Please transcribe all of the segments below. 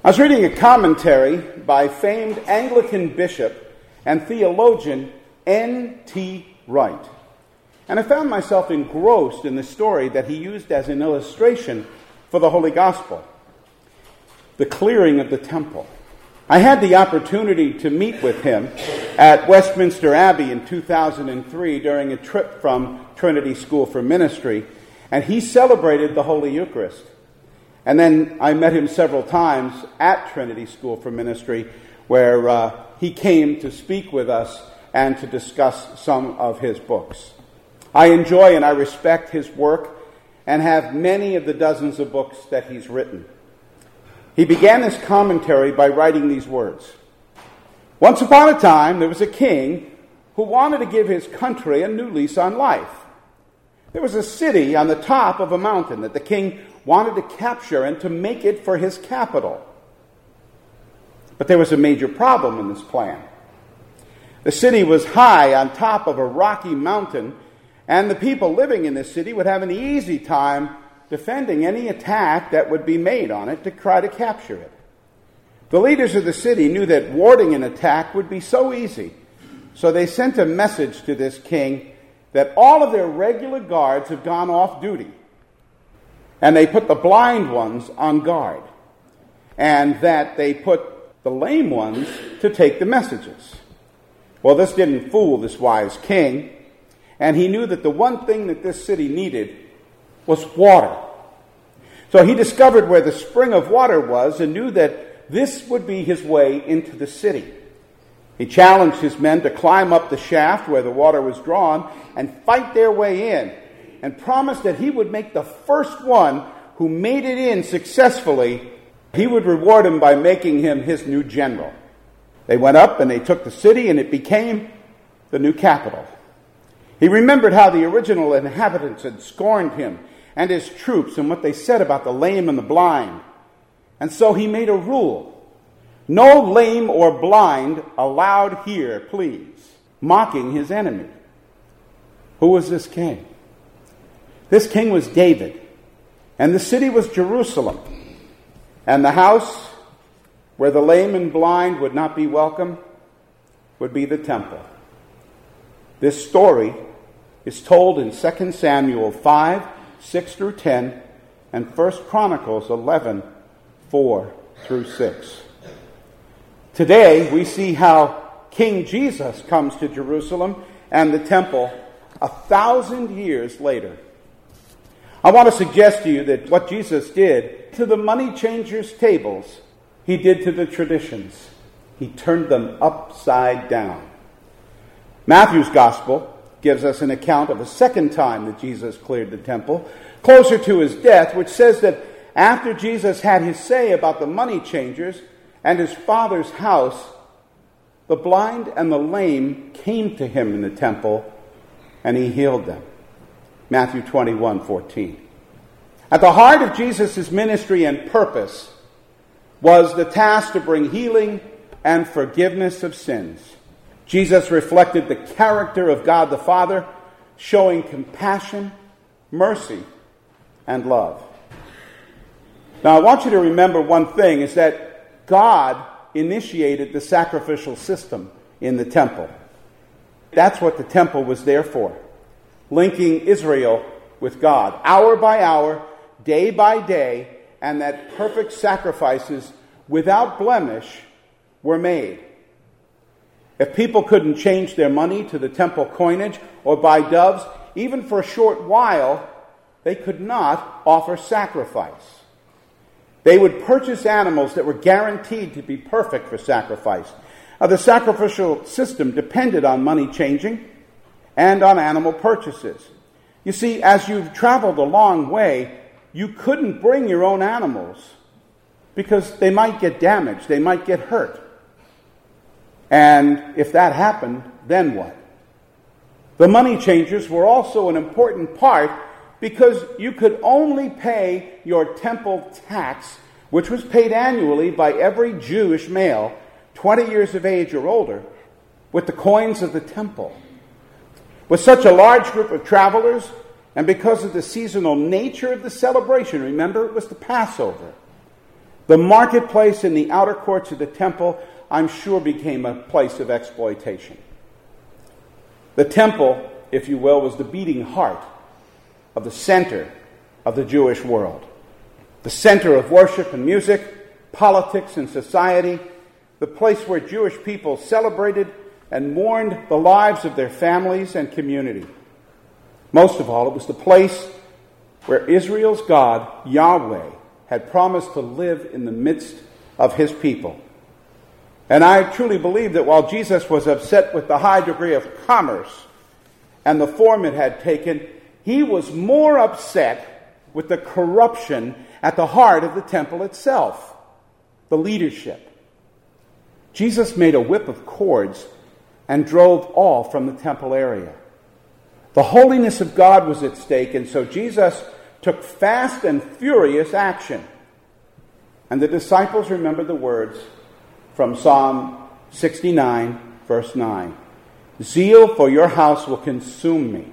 I was reading a commentary by famed Anglican bishop and theologian N.T. Wright, and I found myself engrossed in the story that he used as an illustration for the Holy Gospel, the clearing of the temple. I had the opportunity to meet with him at Westminster Abbey in 2003 during a trip from Trinity School for Ministry, and he celebrated the Holy Eucharist. And then I met him several times at Trinity School for Ministry, where he came to speak with us and to discuss some of his books. I enjoy and I respect his work and have many of the dozens of books that he's written. He began his commentary by writing these words. Once upon a time, there was a king who wanted to give his country a new lease on life. There was a city on the top of a mountain that the king wanted to capture and to make it for his capital. But there was a major problem in this plan. The city was high on top of a rocky mountain, and the people living in this city would have an easy time defending any attack that would be made on it to try to capture it. The leaders of the city knew that warding an attack would be so easy, so they sent a message to this king that all of their regular guards have gone off duty, and they put the blind ones on guard, and that they put the lame ones to take the messages. Well, this didn't fool this wise king, and he knew that the one thing that this city needed was water. So he discovered where the spring of water was and knew that this would be his way into the city. He challenged his men to climb up the shaft where the water was drawn and fight their way in, and promised that he would make the first one who made it in successfully, he would reward him by making him his new general. They went up and they took the city, and it became the new capital. He remembered how the original inhabitants had scorned him and his troops and what they said about the lame and the blind. And so he made a rule. No lame or blind allowed here, please, mocking his enemy. Who was this king? This king was David, and the city was Jerusalem, and the house where the lame and blind would not be welcome would be the temple. This story is told in 2 Samuel 5, 6 through 10, and 1 Chronicles 11, 4 through 6. Today, we see how King Jesus comes to Jerusalem and the temple 1,000 years later. I want to suggest to you that what Jesus did to the money changers' tables, he did to the traditions. He turned them upside down. Matthew's gospel gives us an account of a second time that Jesus cleared the temple, closer to his death, which says that after Jesus had his say about the money changers and his Father's house, the blind and the lame came to him in the temple, and he healed them. Matthew 21:14. At the heart of Jesus' ministry and purpose was the task to bring healing and forgiveness of sins. Jesus reflected the character of God the Father, showing compassion, mercy, and love. Now, I want you to remember one thing, is that God initiated the sacrificial system in the temple. That's what the temple was there for, linking Israel with God, hour by hour, day by day, and that perfect sacrifices without blemish were made. If people couldn't change their money to the temple coinage or buy doves, even for a short while, they could not offer sacrifice. They would purchase animals that were guaranteed to be perfect for sacrifice. The sacrificial system depended on money changing and on animal purchases. You see, as you've traveled a long way, you couldn't bring your own animals because they might get damaged, they might get hurt. And if that happened, then what? The money changers were also an important part because you could only pay your temple tax, which was paid annually by every Jewish male 20 years of age or older, with the coins of the temple. With such a large group of travelers, and because of the seasonal nature of the celebration, remember, it was the Passover, The marketplace in the outer courts of the temple, I'm sure, became a place of exploitation. The temple, if you will, was the beating heart of the center of the Jewish world. The center of worship and music, politics and society, the place where Jewish people celebrated and mourned the lives of their families and community. Most of all, it was the place where Israel's God, Yahweh, had promised to live in the midst of his people. And I truly believe that while Jesus was upset with the high degree of commerce and the form it had taken, he was more upset with the corruption at the heart of the temple itself, the leadership. Jesus made a whip of cords and drove all from the temple area. The holiness of God was at stake, and so Jesus took fast and furious action. And the disciples remembered the words from Psalm 69, verse 9. Zeal for your house will consume me.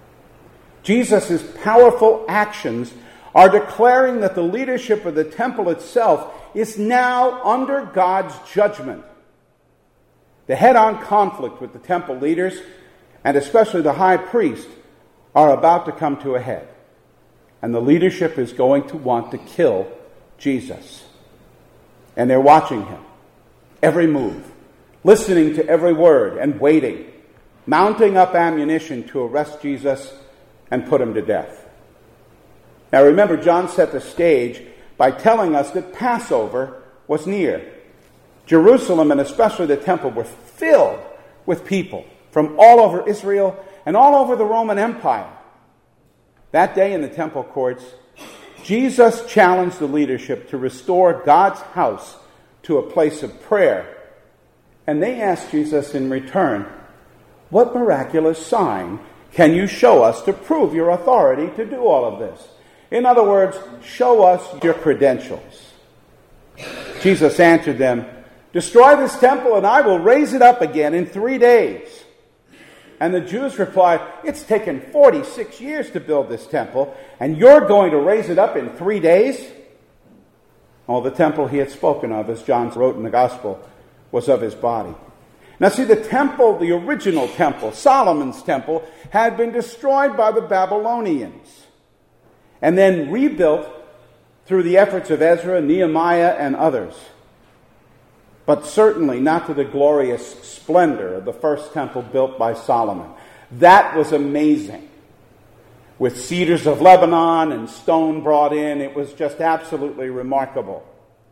Jesus' powerful actions are declaring that the leadership of the temple itself is now under God's judgment. The head-on conflict with the temple leaders, and especially the high priest, are about to come to a head. And the leadership is going to want to kill Jesus. And they're watching him, every move, listening to every word and waiting, mounting up ammunition to arrest Jesus and put him to death. Now remember, John set the stage by telling us that Passover was near. Jerusalem, and especially the temple, were filled with people from all over Israel and all over the Roman Empire. That day in the temple courts, Jesus challenged the leadership to restore God's house to a place of prayer. And they asked Jesus in return, what miraculous sign can you show us to prove your authority to do all of this? In other words, show us your credentials. Jesus answered them, destroy this temple and I will raise it up again in 3 days. And the Jews replied, it's taken 46 years to build this temple, and you're going to raise it up in 3 days? Oh, the temple he had spoken of, as John wrote in the Gospel, was of his body. Now see, the temple, the original temple, Solomon's temple, had been destroyed by the Babylonians and then rebuilt through the efforts of Ezra, Nehemiah, and others. But certainly not to the glorious splendor of the first temple built by Solomon. That was amazing. With cedars of Lebanon and stone brought in, it was just absolutely remarkable.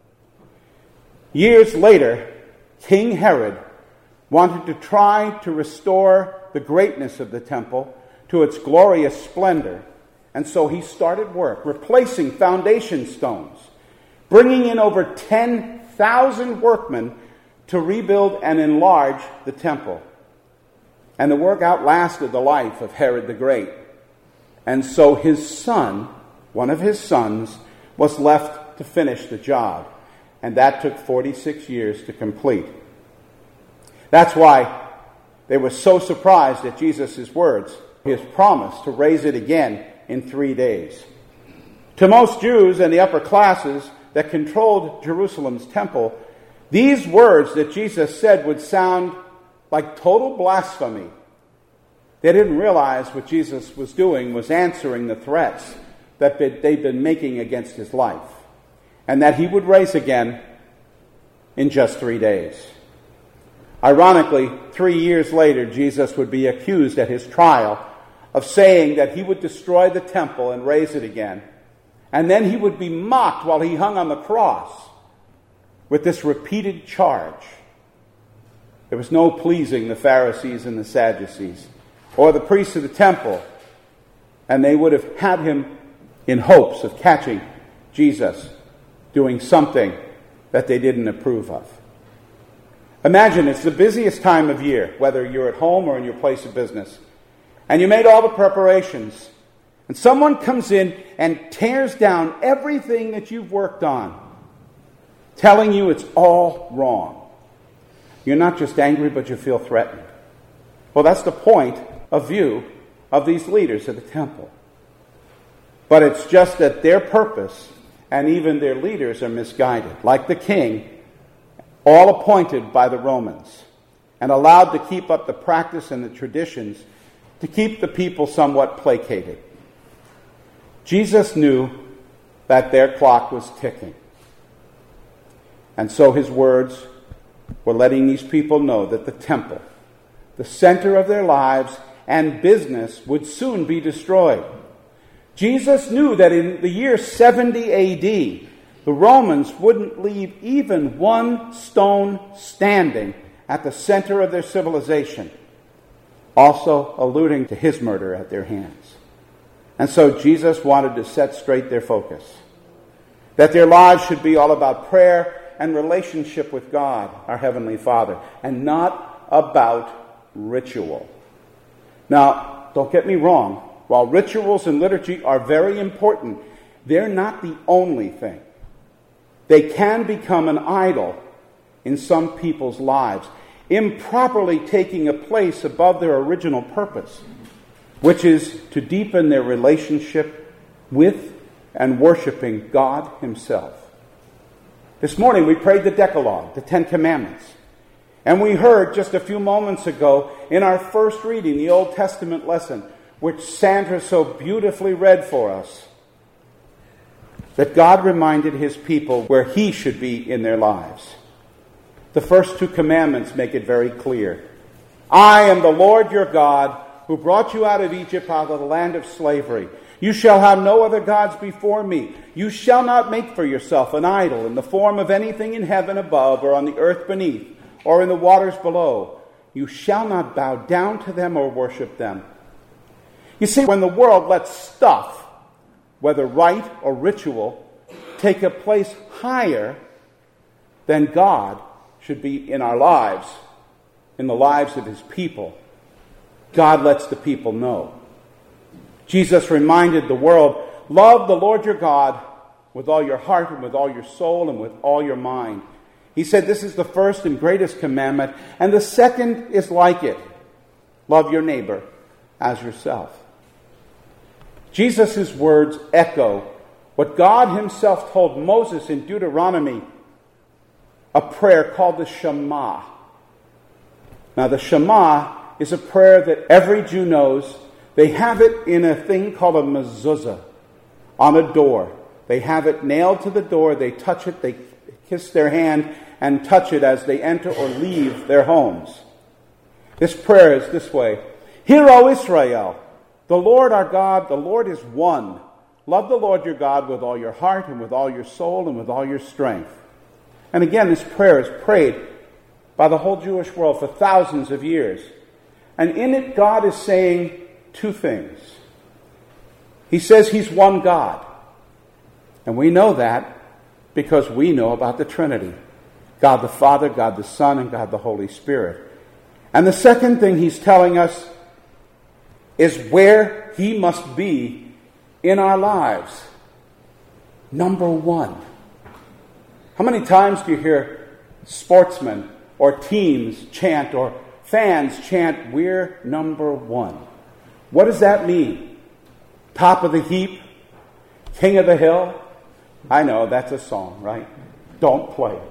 Years later, King Herod wanted to try to restore the greatness of the temple to its glorious splendor. And so he started work, replacing foundation stones, bringing in over 10,000 workmen to rebuild and enlarge the temple. And the work outlasted the life of Herod the Great. And so his son, one of his sons, was left to finish the job. And that took 46 years to complete. That's why they were so surprised at Jesus' words, his promise to raise it again in 3 days. To most Jews and the upper classes that controlled Jerusalem's temple, these words that Jesus said would sound like total blasphemy. They didn't realize what Jesus was doing was answering the threats that they'd been making against his life, and that he would rise again in just 3 days. Ironically, 3 years later, Jesus would be accused at his trial of saying that he would destroy the temple and raise it again. And then he would be mocked while he hung on the cross with this repeated charge. There was no pleasing the Pharisees and the Sadducees or the priests of the temple, and they would have had him in hopes of catching Jesus doing something that they didn't approve of. Imagine it's the busiest time of year, whether you're at home or in your place of business, and you made all the preparations, and someone comes in and tears down everything that you've worked on, telling you it's all wrong. You're not just angry, but you feel threatened. Well, that's the point of view of these leaders of the temple. But it's just that their purpose and even their leaders are misguided, like the king, all appointed by the Romans and allowed to keep up the practice and the traditions to keep the people somewhat placated. Jesus knew that their clock was ticking. And so his words were letting these people know that the temple, the center of their lives and business, would soon be destroyed. Jesus knew that in the year 70 A.D., the Romans wouldn't leave even one stone standing at the center of their civilization, also alluding to his murder at their hands. And so Jesus wanted to set straight their focus, that their lives should be all about prayer and relationship with God, our Heavenly Father, and not about ritual. Now, don't get me wrong. While rituals and liturgy are very important, they're not the only thing. They can become an idol in some people's lives, improperly taking a place above their original purpose, which is to deepen their relationship with and worshiping God himself. This morning we prayed the Decalogue, the Ten Commandments. And we heard just a few moments ago in our first reading, the Old Testament lesson, which Sandra so beautifully read for us, that God reminded his people where he should be in their lives. The first two commandments make it very clear. I am the Lord your God, who brought you out of Egypt, out of the land of slavery. You shall have no other gods before me. You shall not make for yourself an idol in the form of anything in heaven above, or on the earth beneath, or in the waters below. You shall not bow down to them or worship them. You see, when the world lets stuff, whether rite or ritual, take a place higher than God should be in our lives, in the lives of his people, God lets the people know. Jesus reminded the world, love the Lord your God with all your heart and with all your soul and with all your mind. He said this is the first and greatest commandment, and the second is like it. Love your neighbor as yourself. Jesus' words echo what God himself told Moses in Deuteronomy, a prayer called the Shema. Now the Shema is a prayer that every Jew knows. They have it in a thing called a mezuzah on a door. They have it nailed to the door. They touch it. They kiss their hand and touch it as they enter or leave their homes. This prayer is this way. Hear, O Israel, the Lord our God, the Lord is one. Love the Lord your God with all your heart and with all your soul and with all your strength. And again, this prayer is prayed by the whole Jewish world for thousands of years. And in it, God is saying two things. He says he's one God. And we know that because we know about the Trinity. God the Father, God the Son, and God the Holy Spirit. And the second thing he's telling us is where he must be in our lives. Number one. How many times do you hear sportsmen or teams chant or fans chant, we're number one? What does that mean? Top of the heap? King of the hill? I know, that's a song, right? Don't play.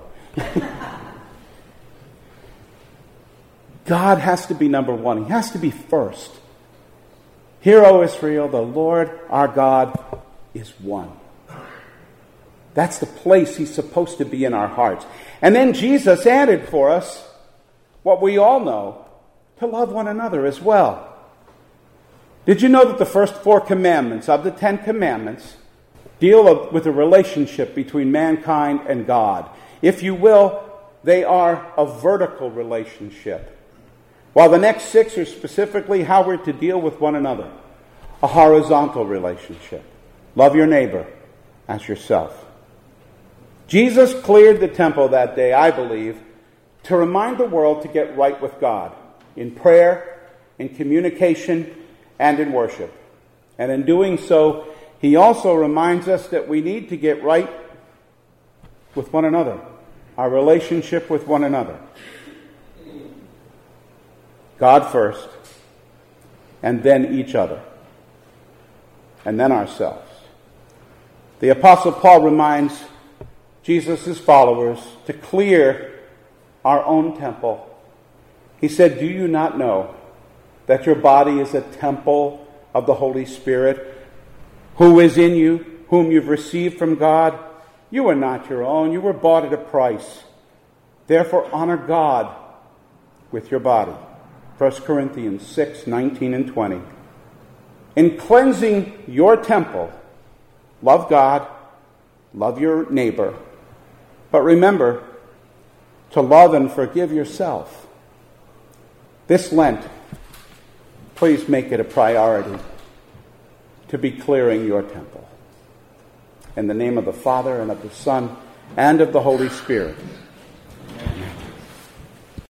God has to be number one. He has to be first. Hear, O Israel, the Lord our God is one. That's the place he's supposed to be in our hearts. And then Jesus added for us what we all know, to love one another as well. Did you know that the first 4 commandments of the 10 commandments deal with a relationship between mankind and God? If you will, they are a vertical relationship, while the next 6 are specifically how we're to deal with one another, a horizontal relationship. Love your neighbor as yourself. Jesus cleared the temple that day, I believe, to remind the world to get right with God in prayer, in communication, and in worship. And in doing so, he also reminds us that we need to get right with one another, our relationship with one another. God first, and then each other, and then ourselves. The Apostle Paul reminds Jesus' followers to clear our own temple. He said, "Do you not know that your body is a temple of the Holy Spirit, who is in you, whom you've received from God? You are not your own. You were bought at a price. Therefore, honor God with your body." 1 Corinthians 6:19 and 20. In cleansing your temple, love God, love your neighbor, but remember to love and forgive yourself. This Lent, please make it a priority to be clearing your temple. In the name of the Father, and of the Son, and of the Holy Spirit.